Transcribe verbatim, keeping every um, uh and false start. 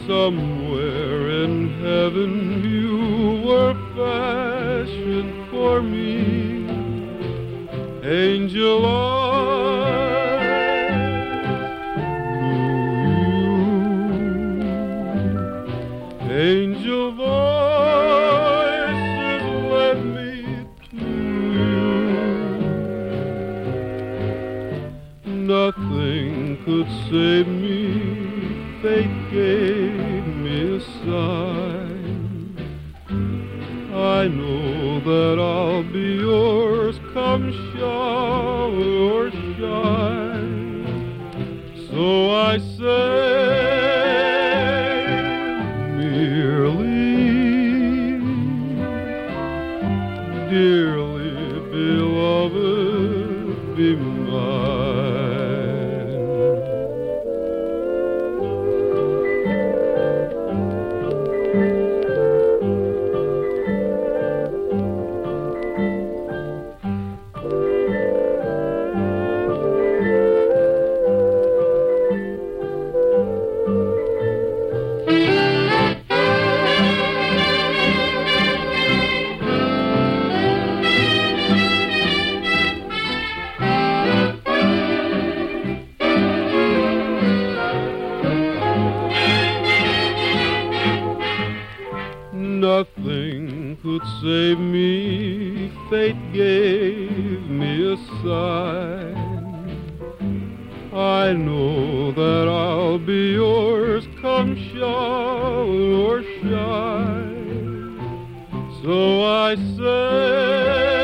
Somewhere in heaven you were fashioned for me, angel eyes, angel voices led me to you. Nothing could save me, fate gave me a sign. I know that I'll be yours come shower or shine. So I say merely, dearly beloved, be mine. Nothing could save me, fate gave me a sign. I know that I'll be yours come shower or shine. So I say